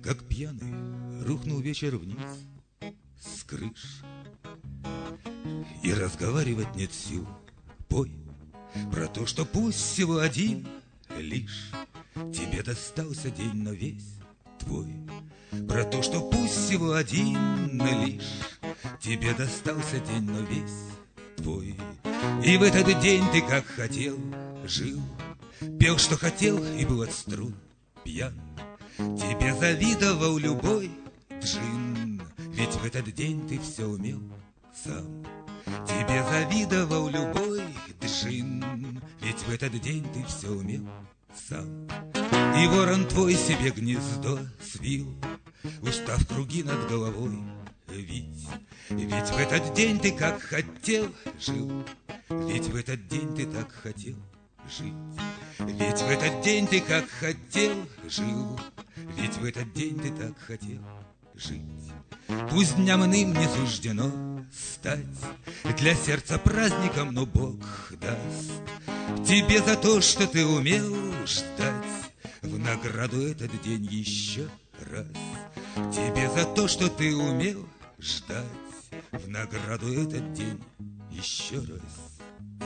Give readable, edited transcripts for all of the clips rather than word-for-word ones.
Как пьяный рухнул вечер вниз с крыш, и разговаривать нет сил. Пой про то, что пусть всего один лишь тебе достался день, но весь твой. Про то, что пусть всего один лишь тебе достался день, но весь твой. И в этот день ты как хотел жил, пел, что хотел, и был от струн пьян. Тебе завидовал любой джин, ведь в этот день ты все умел сам. Тебе завидовал любой джин, ведь в этот день ты все умел сам. И ворон твой себе гнездо свил, устав круги над головой вить. Ведь в этот день ты как хотел жил, ведь в этот день ты так хотел жить. Ведь в этот день ты как хотел жил, ведь в этот день ты так хотел жить. Пусть дням иным не суждено стать для сердца праздником, но Бог даст тебе за то, что ты умел ждать, в награду этот день еще раз. Тебе за то, что ты умел ждать, в награду этот день еще раз.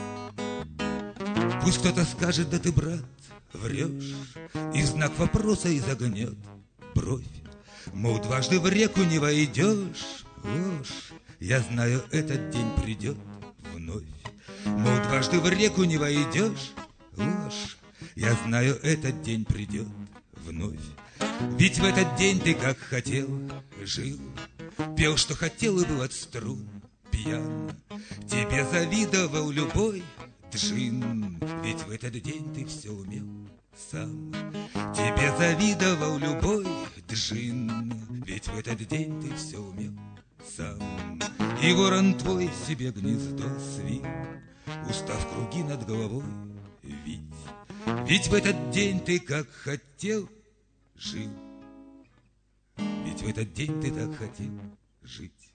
Пусть кто-то скажет: да ты, брат, врешь, и в знак вопроса изогнет бровь, мол, дважды в реку не войдешь. Ложь, я знаю, этот день придет вновь. Мол, дважды в реку не войдешь. Ложь, я знаю, этот день придет вновь. Ведь в этот день ты как хотел жил, пел, что хотел, и был от струн пьян. Тебе завидовал любой джин, ведь в этот день ты все умел сам. Тебе завидовал любой джин, ведь в этот день ты все умел сам. И ворон твой себе гнездо свил, устав круги над головой вить. Ведь в этот день ты как хотел жил, ведь в этот день ты так хотел жить.